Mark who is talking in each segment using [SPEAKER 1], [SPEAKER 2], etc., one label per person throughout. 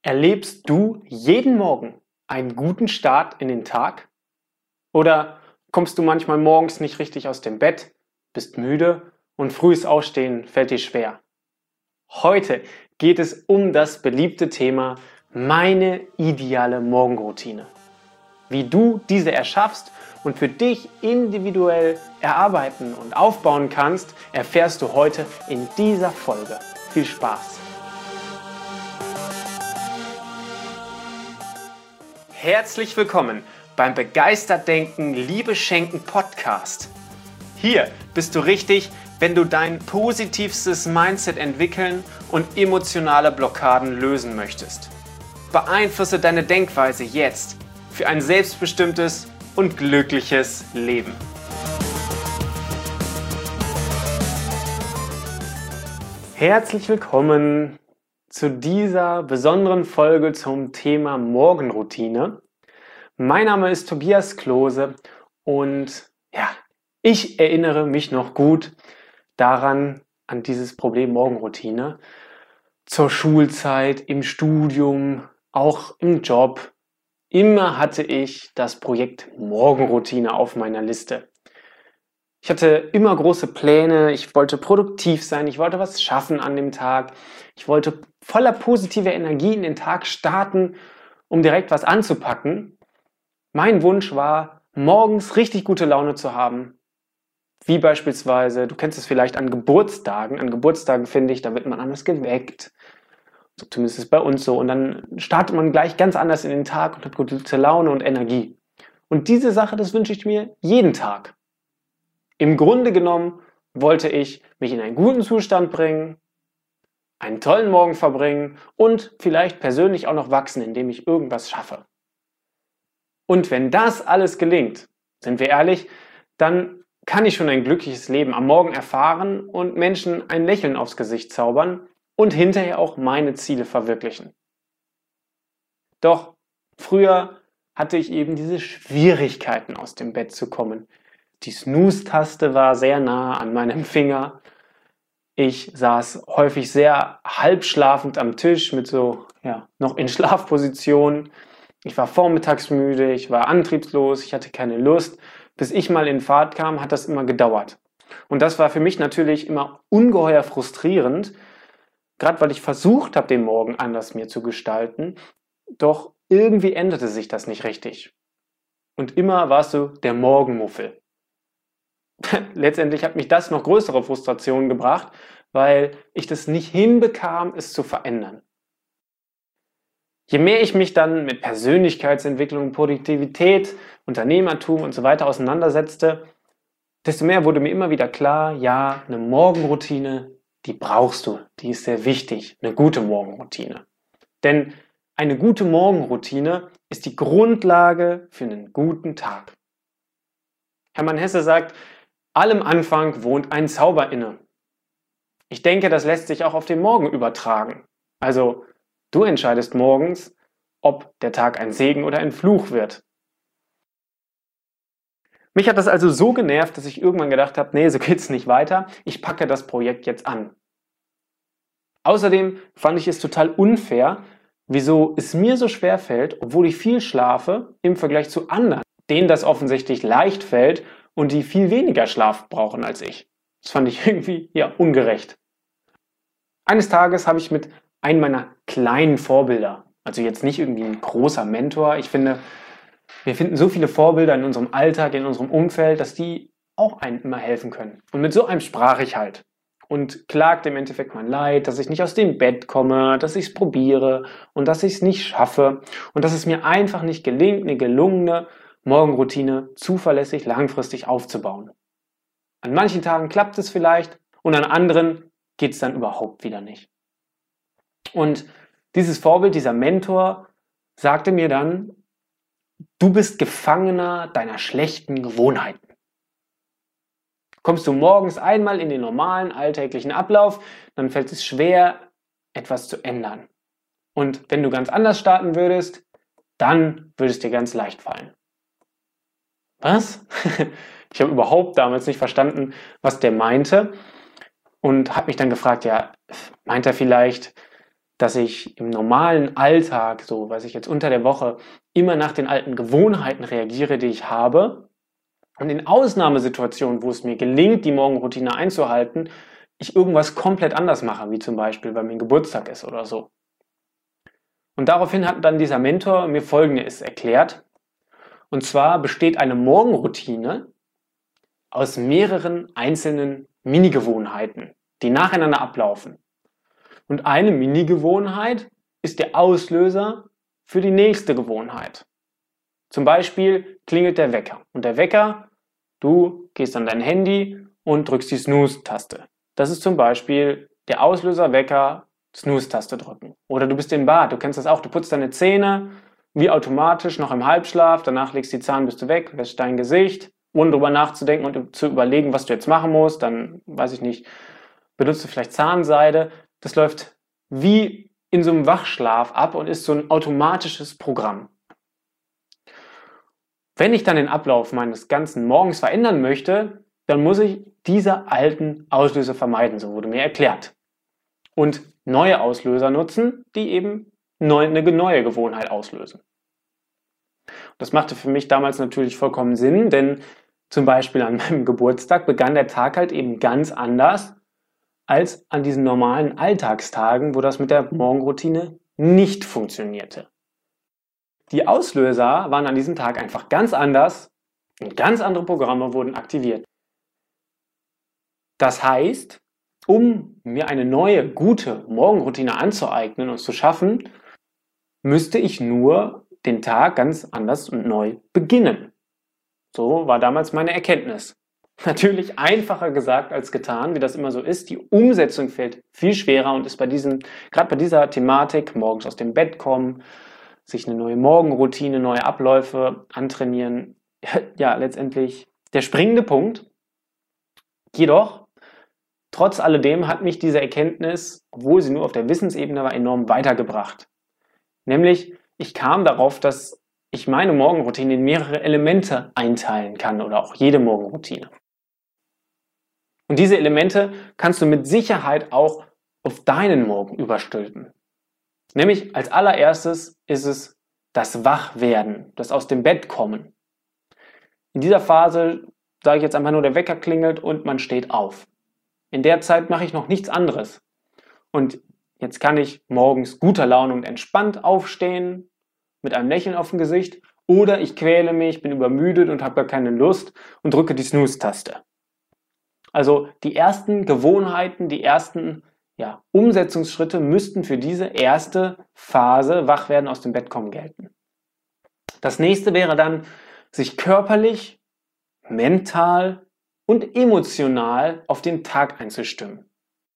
[SPEAKER 1] Erlebst du jeden Morgen einen guten Start in den Tag? Oder kommst du manchmal morgens nicht richtig aus dem Bett, bist müde und frühes Aufstehen fällt dir schwer? Heute geht es um das beliebte Thema meine ideale Morgenroutine. Wie du diese erschaffst und für dich individuell erarbeiten und aufbauen kannst, erfährst du heute in dieser Folge. Viel Spaß! Herzlich willkommen beim Begeistert Denken, Liebe Schenken Podcast. Hier bist du richtig, wenn du dein positivstes Mindset entwickeln und emotionale Blockaden lösen möchtest. Beeinflusse deine Denkweise jetzt für ein selbstbestimmtes und glückliches Leben. Herzlich willkommen zu dieser besonderen Folge zum Thema Morgenroutine. Mein Name ist Tobias Klose und ich erinnere mich noch gut daran, an dieses Problem Morgenroutine. Zur Schulzeit, im Studium, auch im Job. Immer hatte ich das Projekt Morgenroutine auf meiner Liste. Ich hatte immer große Pläne, ich wollte produktiv sein, ich wollte was schaffen an dem Tag. Ich wollte voller positiver Energie in den Tag starten, um direkt was anzupacken. Mein Wunsch war, morgens richtig gute Laune zu haben. Wie beispielsweise, du kennst es vielleicht an Geburtstagen. An Geburtstagen, finde ich, da wird man anders geweckt. So, zumindest ist es bei uns so. Und dann startet man gleich ganz anders in den Tag und hat gute Laune und Energie. Und diese Sache, das wünsche ich mir jeden Tag. Im Grunde genommen wollte ich mich in einen guten Zustand bringen, einen tollen Morgen verbringen und vielleicht persönlich auch noch wachsen, indem ich irgendwas schaffe. Und wenn das alles gelingt, sind wir ehrlich, dann kann ich schon ein glückliches Leben am Morgen erfahren und Menschen ein Lächeln aufs Gesicht zaubern und hinterher auch meine Ziele verwirklichen. Doch früher hatte ich eben diese Schwierigkeiten, aus dem Bett zu kommen. Die Snooze-Taste war sehr nah an meinem Finger. Ich saß häufig sehr halbschlafend am Tisch mit noch in Schlafposition. Ich war vormittags müde, ich war antriebslos, ich hatte keine Lust. Bis ich mal in Fahrt kam, hat das immer gedauert. Und das war für mich natürlich immer ungeheuer frustrierend, gerade weil ich versucht habe, den Morgen anders mir zu gestalten. Doch irgendwie änderte sich das nicht richtig. Und immer warst du der Morgenmuffel. Letztendlich hat mich das noch größere Frustrationen gebracht, weil ich das nicht hinbekam, es zu verändern. Je mehr ich mich dann mit Persönlichkeitsentwicklung, Produktivität, Unternehmertum und so weiter auseinandersetzte, desto mehr wurde mir immer wieder klar, ja, eine Morgenroutine, die brauchst du, die ist sehr wichtig, eine gute Morgenroutine. Denn eine gute Morgenroutine ist die Grundlage für einen guten Tag. Hermann Hesse sagt, allem Anfang wohnt ein Zauber inne. Ich denke, das lässt sich auch auf den Morgen übertragen. Also, du entscheidest morgens, ob der Tag ein Segen oder ein Fluch wird. Mich hat das also so genervt, dass ich irgendwann gedacht habe, nee, so geht's nicht weiter. Ich packe das Projekt jetzt an. Außerdem fand ich es total unfair, wieso es mir so schwer fällt, obwohl ich viel schlafe, im Vergleich zu anderen, denen das offensichtlich leicht fällt und die viel weniger Schlaf brauchen als ich. Das fand ich irgendwie, ungerecht. Eines Tages habe ich mit einem meiner kleinen Vorbilder, also jetzt nicht irgendwie ein großer Mentor, ich finde, wir finden so viele Vorbilder in unserem Alltag, in unserem Umfeld, dass die auch einem immer helfen können. Und mit so einem sprach ich halt und klagte im Endeffekt mein Leid, dass ich nicht aus dem Bett komme, dass ich es probiere und dass ich es nicht schaffe und dass es mir einfach nicht gelingt, eine gelungene Morgenroutine zuverlässig langfristig aufzubauen. An manchen Tagen klappt es vielleicht und an anderen geht es dann überhaupt wieder nicht. Und dieses Vorbild, dieser Mentor, sagte mir dann, du bist Gefangener deiner schlechten Gewohnheiten. Kommst du morgens einmal in den normalen alltäglichen Ablauf, dann fällt es schwer, etwas zu ändern. Und wenn du ganz anders starten würdest, dann würde es dir ganz leicht fallen. Was? Ich habe überhaupt damals nicht verstanden, was der meinte und habe mich dann gefragt, meint er vielleicht, dass ich im normalen Alltag, so was ich jetzt unter der Woche, immer nach den alten Gewohnheiten reagiere, die ich habe. Und in Ausnahmesituationen, wo es mir gelingt, die Morgenroutine einzuhalten, ich irgendwas komplett anders mache, wie zum Beispiel, weil mein Geburtstag ist oder so. Und daraufhin hat dann dieser Mentor mir Folgendes erklärt. Und zwar besteht eine Morgenroutine aus mehreren einzelnen Mini-Gewohnheiten, die nacheinander ablaufen. Und eine Mini-Gewohnheit ist der Auslöser für die nächste Gewohnheit. Zum Beispiel klingelt der Wecker. Und der Wecker, du gehst an dein Handy und drückst die Snooze-Taste. Das ist zum Beispiel der Auslöser, Wecker, Snooze-Taste drücken. Oder du bist im Bad, du kennst das auch, du putzt deine Zähne, wie automatisch, noch im Halbschlaf, danach legst du die Zahnbürste weg, wäschst dein Gesicht, ohne drüber nachzudenken und zu überlegen, was du jetzt machen musst. Dann, weiß ich nicht, benutzt du vielleicht Zahnseide. Das läuft wie in so einem Wachschlaf ab und ist so ein automatisches Programm. Wenn ich dann den Ablauf meines ganzen Morgens verändern möchte, dann muss ich diese alten Auslöser vermeiden, so wurde mir erklärt. Und neue Auslöser nutzen, die eben eine neue Gewohnheit auslösen. Das machte für mich damals natürlich vollkommen Sinn, denn zum Beispiel an meinem Geburtstag begann der Tag halt eben ganz anders als an diesen normalen Alltagstagen, wo das mit der Morgenroutine nicht funktionierte. Die Auslöser waren an diesem Tag einfach ganz anders und ganz andere Programme wurden aktiviert. Das heißt, um mir eine neue, gute Morgenroutine anzueignen und zu schaffen, müsste ich nur den Tag ganz anders und neu beginnen. So war damals meine Erkenntnis. Natürlich einfacher gesagt als getan, wie das immer so ist. Die Umsetzung fällt viel schwerer und ist gerade bei dieser Thematik, morgens aus dem Bett kommen, sich eine neue Morgenroutine, neue Abläufe antrainieren, ja, letztendlich der springende Punkt. Jedoch, trotz alledem hat mich diese Erkenntnis, obwohl sie nur auf der Wissensebene war, enorm weitergebracht. Nämlich, ich kam darauf, dass ich meine Morgenroutine in mehrere Elemente einteilen kann oder auch jede Morgenroutine. Und diese Elemente kannst du mit Sicherheit auch auf deinen Morgen überstülpen. Nämlich als allererstes ist es das Wachwerden, das aus dem Bett kommen. In dieser Phase sage ich jetzt einfach nur, der Wecker klingelt und man steht auf. In der Zeit mache ich noch nichts anderes. Und jetzt kann ich morgens guter Laune und entspannt aufstehen, mit einem Lächeln auf dem Gesicht, oder ich quäle mich, bin übermüdet und habe gar keine Lust und drücke die Snooze-Taste. Also die ersten Gewohnheiten, die ersten Umsetzungsschritte müssten für diese erste Phase, Wachwerden aus dem Bett kommen, gelten. Das nächste wäre dann, sich körperlich, mental und emotional auf den Tag einzustimmen.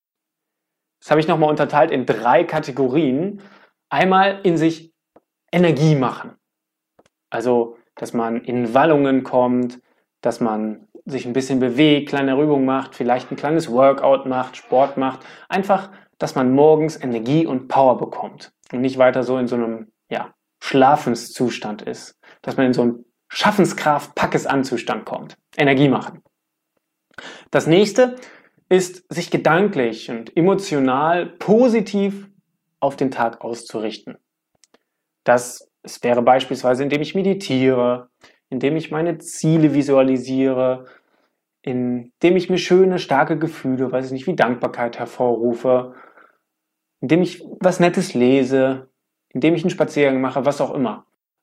[SPEAKER 1] Das habe ich nochmal unterteilt in 3 Kategorien. Einmal in sich Energie machen. Also, dass man in Wallungen kommt, dass man sich ein bisschen bewegt, kleine Übungen macht, vielleicht ein kleines Workout macht, Sport macht. Einfach, dass man morgens Energie und Power bekommt und nicht weiter so in so einem Schlafenszustand ist. Dass man in so einen Schaffenskraft-Packes-an-Zustand kommt. Energie machen. Das nächste ist, sich gedanklich und emotional positiv auf den Tag auszurichten. Das wäre beispielsweise, indem ich meditiere, indem ich meine Ziele visualisiere, indem ich mir schöne, starke Gefühle, weiß ich nicht, wie Dankbarkeit hervorrufe, indem ich was Nettes lese, indem ich einen Spaziergang mache, was auch immer.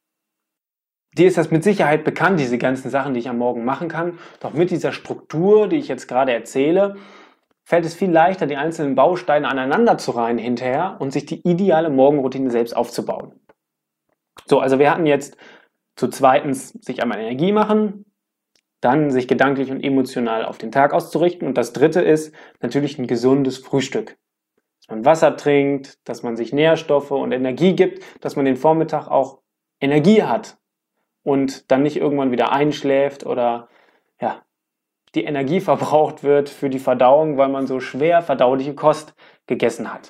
[SPEAKER 1] Dir ist das mit Sicherheit bekannt, diese ganzen Sachen, die ich am Morgen machen kann. Doch mit dieser Struktur, die ich jetzt gerade erzähle, fällt es viel leichter, die einzelnen Bausteine aneinander zu reihen hinterher und sich die ideale Morgenroutine selbst aufzubauen. So, also wir hatten jetzt zu zweitens sich einmal Energie machen, dann sich gedanklich und emotional auf den Tag auszurichten und das dritte ist natürlich ein gesundes Frühstück. Dass man Wasser trinkt, dass man sich Nährstoffe und Energie gibt, dass man den Vormittag auch Energie hat und dann nicht irgendwann wieder einschläft oder die Energie verbraucht wird für die Verdauung, weil man so schwer verdauliche Kost gegessen hat.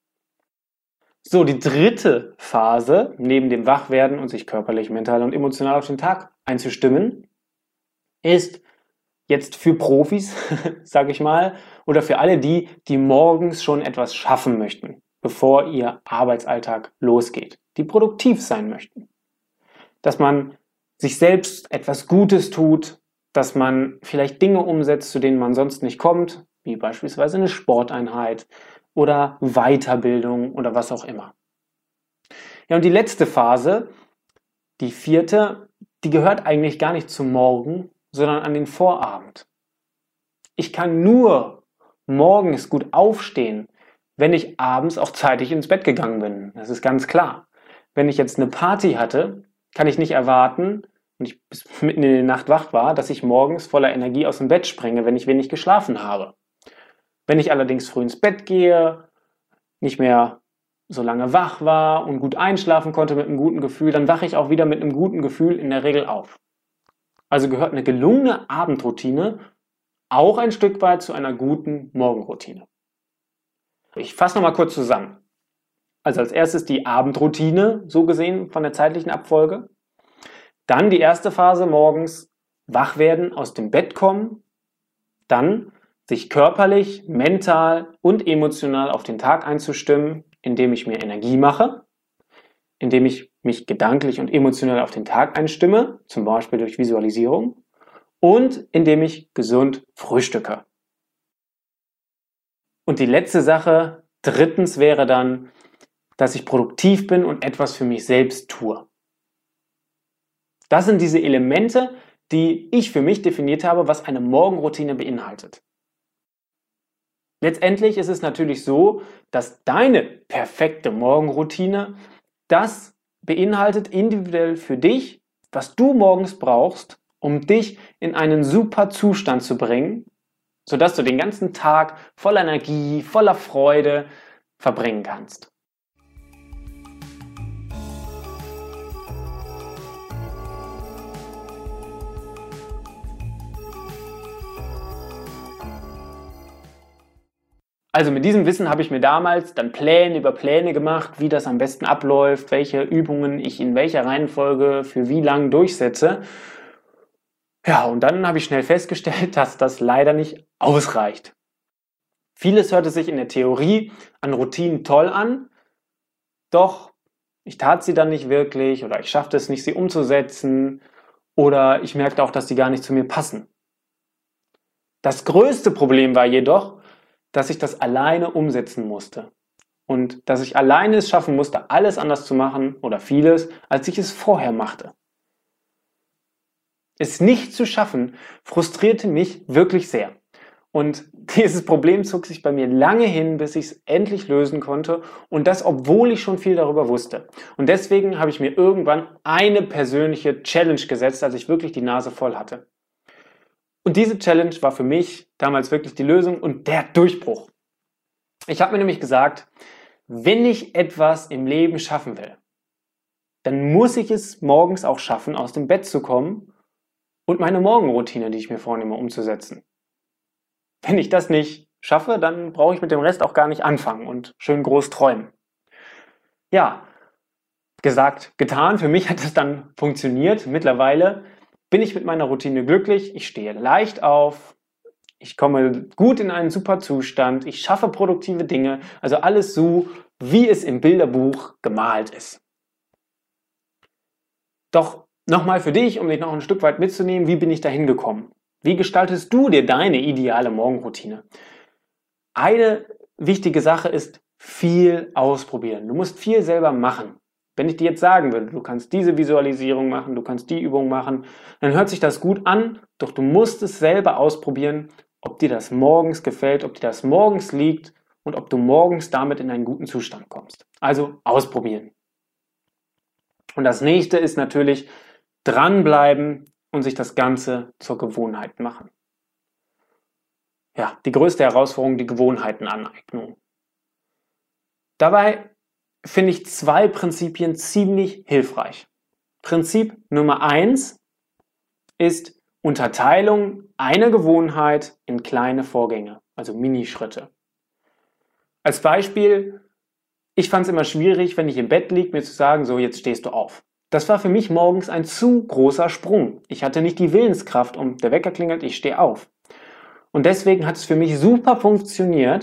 [SPEAKER 1] So, die dritte Phase, neben dem Wachwerden und sich körperlich, mental und emotional auf den Tag einzustimmen, ist jetzt für Profis, sage ich mal, oder für alle die morgens schon etwas schaffen möchten. bevor Ihr Arbeitsalltag losgeht, die produktiv sein möchten. Dass man sich selbst etwas Gutes tut, dass man vielleicht Dinge umsetzt, zu denen man sonst nicht kommt, wie beispielsweise eine Sporteinheit oder Weiterbildung oder was auch immer. Ja, und die letzte Phase, die vierte, die gehört eigentlich gar nicht zum Morgen, sondern an den Vorabend. Ich kann nur morgens gut aufstehen, wenn ich abends auch zeitig ins Bett gegangen bin. Das ist ganz klar. Wenn ich jetzt eine Party hatte, kann ich nicht erwarten, und ich bis mitten in der Nacht wach war, dass ich morgens voller Energie aus dem Bett springe, wenn ich wenig geschlafen habe. Wenn ich allerdings früh ins Bett gehe, nicht mehr so lange wach war und gut einschlafen konnte mit einem guten Gefühl, dann wache ich auch wieder mit einem guten Gefühl in der Regel auf. Also gehört eine gelungene Abendroutine auch ein Stück weit zu einer guten Morgenroutine. Ich fasse nochmal kurz zusammen. Also als erstes die Abendroutine, so gesehen von der zeitlichen Abfolge. Dann die erste Phase morgens, wach werden, aus dem Bett kommen. Dann sich körperlich, mental und emotional auf den Tag einzustimmen, indem ich mir Energie mache, indem ich mich gedanklich und emotional auf den Tag einstimme, zum Beispiel durch Visualisierung, und indem ich gesund frühstücke. Und die letzte Sache, drittens, wäre dann, dass ich produktiv bin und etwas für mich selbst tue. Das sind diese Elemente, die ich für mich definiert habe, was eine Morgenroutine beinhaltet. Letztendlich ist es natürlich so, dass deine perfekte Morgenroutine das beinhaltet individuell für dich, was du morgens brauchst, um dich in einen super Zustand zu bringen, sodass du den ganzen Tag voller Energie, voller Freude verbringen kannst. Also mit diesem Wissen habe ich mir damals dann Pläne über Pläne gemacht, wie das am besten abläuft, welche Übungen ich in welcher Reihenfolge für wie lang durchsetze. Ja, und dann habe ich schnell festgestellt, dass das leider nicht ausreicht. Vieles hörte sich in der Theorie an Routinen toll an, doch ich tat sie dann nicht wirklich oder ich schaffte es nicht, sie umzusetzen oder ich merkte auch, dass sie gar nicht zu mir passen. Das größte Problem war jedoch, dass ich das alleine umsetzen musste und dass ich alleine es schaffen musste, alles anders zu machen oder vieles, als ich es vorher machte. Es nicht zu schaffen, frustrierte mich wirklich sehr. Und dieses Problem zog sich bei mir lange hin, bis ich es endlich lösen konnte und das, obwohl ich schon viel darüber wusste. Und deswegen habe ich mir irgendwann eine persönliche Challenge gesetzt, als ich wirklich die Nase voll hatte. Und diese Challenge war für mich damals wirklich die Lösung und der Durchbruch. Ich habe mir nämlich gesagt, wenn ich etwas im Leben schaffen will, dann muss ich es morgens auch schaffen, aus dem Bett zu kommen und meine Morgenroutine, die ich mir vornehme, umzusetzen. Wenn ich das nicht schaffe, dann brauche ich mit dem Rest auch gar nicht anfangen und schön groß träumen. Ja, gesagt, getan. Für mich hat es dann funktioniert. Mittlerweile bin ich mit meiner Routine glücklich. Ich stehe leicht auf. Ich komme gut in einen super Zustand. Ich schaffe produktive Dinge. Also alles so, wie es im Bilderbuch gemalt ist. Doch nochmal für dich, um dich noch ein Stück weit mitzunehmen, wie bin ich da hingekommen? Wie gestaltest du dir deine ideale Morgenroutine? Eine wichtige Sache ist viel ausprobieren. Du musst viel selber machen. Wenn ich dir jetzt sagen würde, du kannst diese Visualisierung machen, du kannst die Übung machen, dann hört sich das gut an, doch du musst es selber ausprobieren, ob dir das morgens gefällt, ob dir das morgens liegt und ob du morgens damit in einen guten Zustand kommst. Also ausprobieren. Und das nächste ist natürlich dranbleiben und sich das Ganze zur Gewohnheit machen. Ja, die größte Herausforderung, die Gewohnheitenaneignung. Dabei finde ich 2 Prinzipien ziemlich hilfreich. Prinzip Nummer 1 ist Unterteilung einer Gewohnheit in kleine Vorgänge, also Minischritte. Als Beispiel, ich fand es immer schwierig, wenn ich im Bett liege, mir zu sagen, so jetzt stehst du auf. Das war für mich morgens ein zu großer Sprung. Ich hatte nicht die Willenskraft und der Wecker klingelt, ich stehe auf. Und deswegen hat es für mich super funktioniert,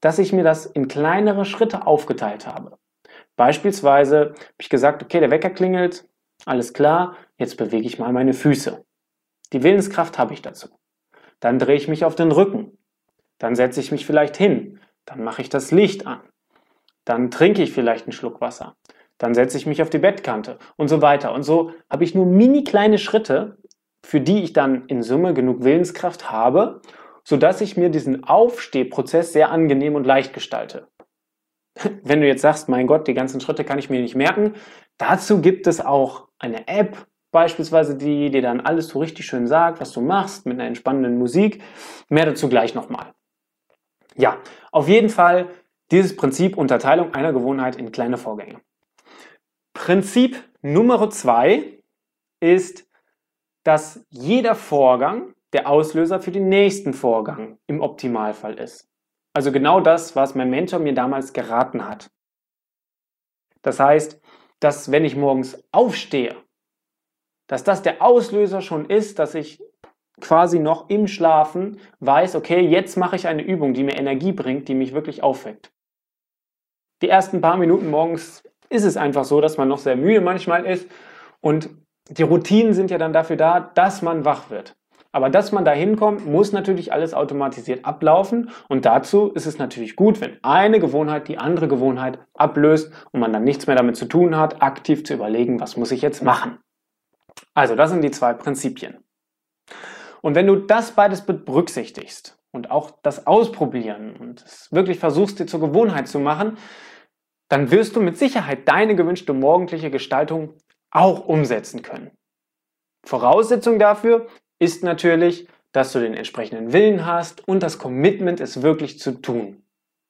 [SPEAKER 1] dass ich mir das in kleinere Schritte aufgeteilt habe. Beispielsweise habe ich gesagt, okay, der Wecker klingelt, alles klar, jetzt bewege ich mal meine Füße. Die Willenskraft habe ich dazu. Dann drehe ich mich auf den Rücken. Dann setze ich mich vielleicht hin. Dann mache ich das Licht an. Dann trinke ich vielleicht einen Schluck Wasser. Dann setze ich mich auf die Bettkante und so weiter. Und so habe ich nur mini kleine Schritte, für die ich dann in Summe genug Willenskraft habe, sodass ich mir diesen Aufstehprozess sehr angenehm und leicht gestalte. Wenn du jetzt sagst, mein Gott, die ganzen Schritte kann ich mir nicht merken, dazu gibt es auch eine App, beispielsweise, die dir dann alles so richtig schön sagt, was du machst, mit einer entspannenden Musik. Mehr dazu gleich nochmal. Ja, auf jeden Fall dieses Prinzip Unterteilung einer Gewohnheit in kleine Vorgänge. Prinzip Nummer 2 ist, dass jeder Vorgang der Auslöser für den nächsten Vorgang im Optimalfall ist. Also genau das, was mein Mentor mir damals geraten hat. Das heißt, dass wenn ich morgens aufstehe, dass das der Auslöser schon ist, dass ich quasi noch im Schlafen weiß, okay, jetzt mache ich eine Übung, die mir Energie bringt, die mich wirklich aufweckt. Die ersten paar Minuten morgens ist es einfach so, dass man noch sehr müde manchmal ist und die Routinen sind ja dann dafür da, dass man wach wird. Aber dass man da hinkommt, muss natürlich alles automatisiert ablaufen und dazu ist es natürlich gut, wenn eine Gewohnheit die andere Gewohnheit ablöst und man dann nichts mehr damit zu tun hat, aktiv zu überlegen, was muss ich jetzt machen. Also das sind die 2 Prinzipien. Und wenn du das beides berücksichtigst und auch das Ausprobieren und es wirklich versuchst, dir zur Gewohnheit zu machen, dann wirst du mit Sicherheit deine gewünschte morgendliche Gestaltung auch umsetzen können. Voraussetzung dafür ist natürlich, dass du den entsprechenden Willen hast und das Commitment, es wirklich zu tun.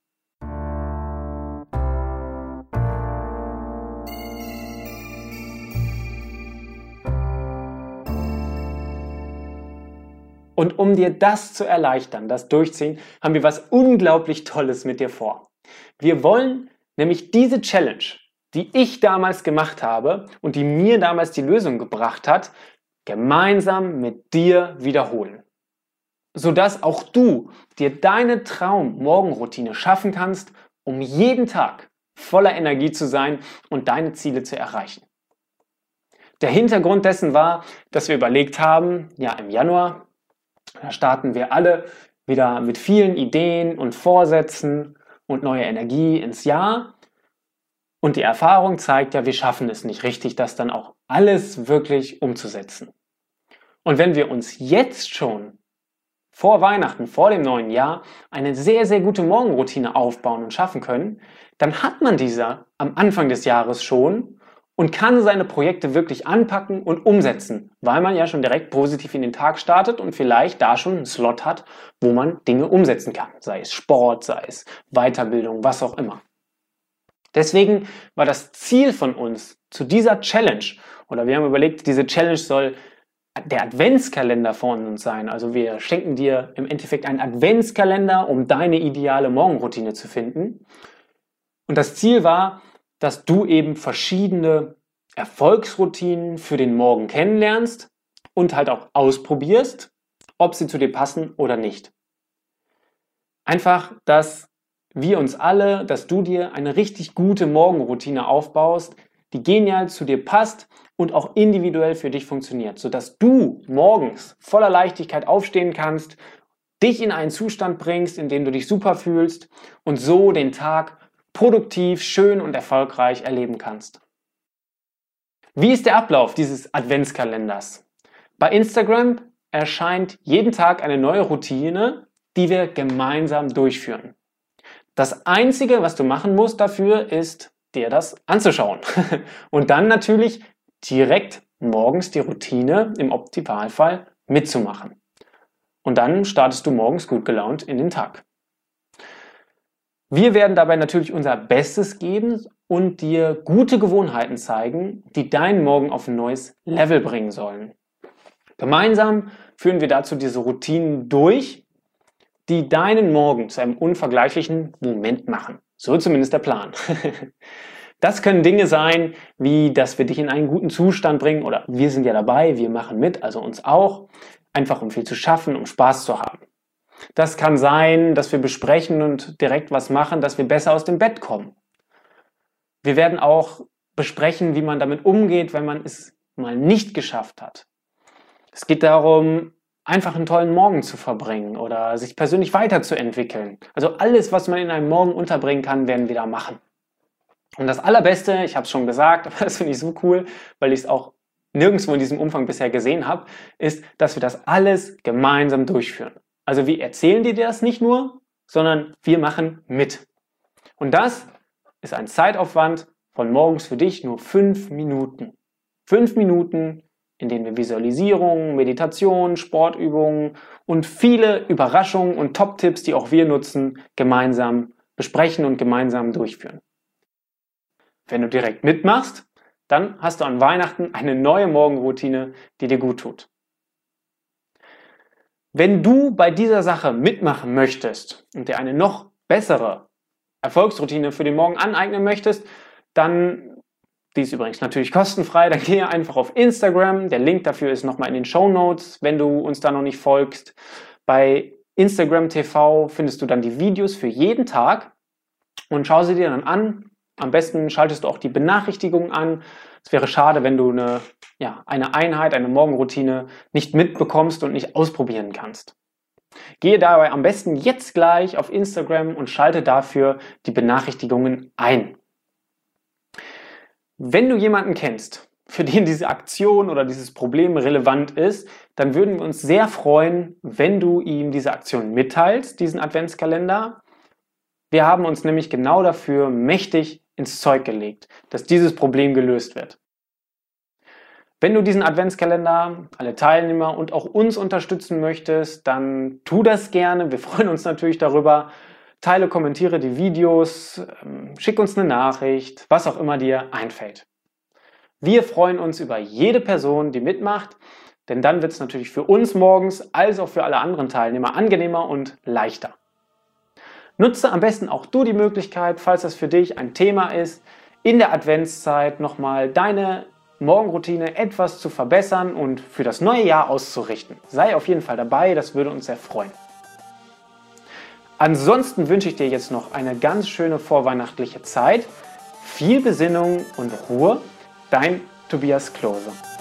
[SPEAKER 1] Und um dir das zu erleichtern, das Durchziehen, haben wir was unglaublich Tolles mit dir vor. Wir wollen nämlich diese Challenge, die ich damals gemacht habe und die mir damals die Lösung gebracht hat, gemeinsam mit dir wiederholen. Sodass auch du dir deine Traum-Morgenroutine schaffen kannst, um jeden Tag voller Energie zu sein und deine Ziele zu erreichen. Der Hintergrund dessen war, dass wir überlegt haben, ja im Januar, da starten wir alle wieder mit vielen Ideen und Vorsätzen und neuer Energie ins Jahr. Und die Erfahrung zeigt ja, wir schaffen es nicht richtig, das dann auch alles wirklich umzusetzen. Und wenn wir uns jetzt schon vor Weihnachten, vor dem neuen Jahr, eine sehr, sehr gute Morgenroutine aufbauen und schaffen können, dann hat man diese am Anfang des Jahres schon und kann seine Projekte wirklich anpacken und umsetzen, weil man ja schon direkt positiv in den Tag startet und vielleicht da schon einen Slot hat, wo man Dinge umsetzen kann, sei es Sport, sei es Weiterbildung, was auch immer. Deswegen war das Ziel von uns zu dieser Challenge, oder wir haben überlegt, diese Challenge soll der Adventskalender von uns sein. Also wir schenken dir im Endeffekt einen Adventskalender, um deine ideale Morgenroutine zu finden. Und das Ziel war, dass du eben verschiedene Erfolgsroutinen für den Morgen kennenlernst und halt auch ausprobierst, ob sie zu dir passen oder nicht. Einfach, dass wir uns alle, dass du dir eine richtig gute Morgenroutine aufbaust, die genial zu dir passt und auch individuell für dich funktioniert, sodass du morgens voller Leichtigkeit aufstehen kannst, dich in einen Zustand bringst, in dem du dich super fühlst und so den Tag produktiv, schön und erfolgreich erleben kannst. Wie ist der Ablauf dieses Adventskalenders? Bei Instagram erscheint jeden Tag eine neue Routine, die wir gemeinsam durchführen. Das Einzige, was du machen musst dafür, ist, dir das anzuschauen. Und dann natürlich direkt morgens die Routine im Optimalfall mitzumachen. Und dann startest du morgens gut gelaunt in den Tag. Wir werden dabei natürlich unser Bestes geben und dir gute Gewohnheiten zeigen, die deinen Morgen auf ein neues Level bringen sollen. Gemeinsam führen wir dazu diese Routinen durch, die deinen Morgen zu einem unvergleichlichen Moment machen. So zumindest der Plan. Das können Dinge sein, wie dass wir dich in einen guten Zustand bringen oder wir sind ja dabei, wir machen mit, also uns auch, einfach um viel zu schaffen, um Spaß zu haben. Das kann sein, dass wir besprechen und direkt was machen, dass wir besser aus dem Bett kommen. Wir werden auch besprechen, wie man damit umgeht, wenn man es mal nicht geschafft hat. Es geht darum, einfach einen tollen Morgen zu verbringen oder sich persönlich weiterzuentwickeln. Also alles, was man in einem Morgen unterbringen kann, werden wir da machen. Und das Allerbeste, ich habe es schon gesagt, aber das finde ich so cool, weil ich es auch nirgendwo in diesem Umfang bisher gesehen habe, ist, dass wir das alles gemeinsam durchführen. Also wir erzählen dir das nicht nur, sondern wir machen mit. Und das ist ein Zeitaufwand von morgens für dich nur 5 Minuten. 5 Minuten, in denen wir Visualisierungen, Meditation, Sportübungen und viele Überraschungen und Top-Tipps, die auch wir nutzen, gemeinsam besprechen und gemeinsam durchführen. Wenn du direkt mitmachst, dann hast du an Weihnachten eine neue Morgenroutine, die dir gut tut. Wenn du bei dieser Sache mitmachen möchtest und dir eine noch bessere Erfolgsroutine für den Morgen aneignen möchtest, dann, die ist übrigens natürlich kostenfrei, dann gehe einfach auf Instagram. Der Link dafür ist nochmal in den Shownotes, wenn du uns da noch nicht folgst. Bei Instagram TV findest du dann die Videos für jeden Tag und schau sie dir dann an. Am besten schaltest du auch die Benachrichtigungen an. Es wäre schade, wenn du eine Einheit, eine Morgenroutine nicht mitbekommst und nicht ausprobieren kannst. Gehe dabei am besten jetzt gleich auf Instagram und schalte dafür die Benachrichtigungen ein. Wenn du jemanden kennst, für den diese Aktion oder dieses Problem relevant ist, dann würden wir uns sehr freuen, wenn du ihm diese Aktion mitteilst, diesen Adventskalender. Wir haben uns nämlich genau dafür mächtig ins Zeug gelegt, dass dieses Problem gelöst wird. Wenn du diesen Adventskalender, alle Teilnehmer und auch uns unterstützen möchtest, dann tu das gerne. Wir freuen uns natürlich darüber. Teile, kommentiere die Videos, schick uns eine Nachricht, was auch immer dir einfällt. Wir freuen uns über jede Person, die mitmacht, denn dann wird es natürlich für uns morgens als auch für alle anderen Teilnehmer angenehmer und leichter. Nutze am besten auch du die Möglichkeit, falls das für dich ein Thema ist, in der Adventszeit nochmal deine Morgenroutine etwas zu verbessern und für das neue Jahr auszurichten. Sei auf jeden Fall dabei, das würde uns sehr freuen. Ansonsten wünsche ich dir jetzt noch eine ganz schöne vorweihnachtliche Zeit, viel Besinnung und Ruhe. Dein Tobias Klose.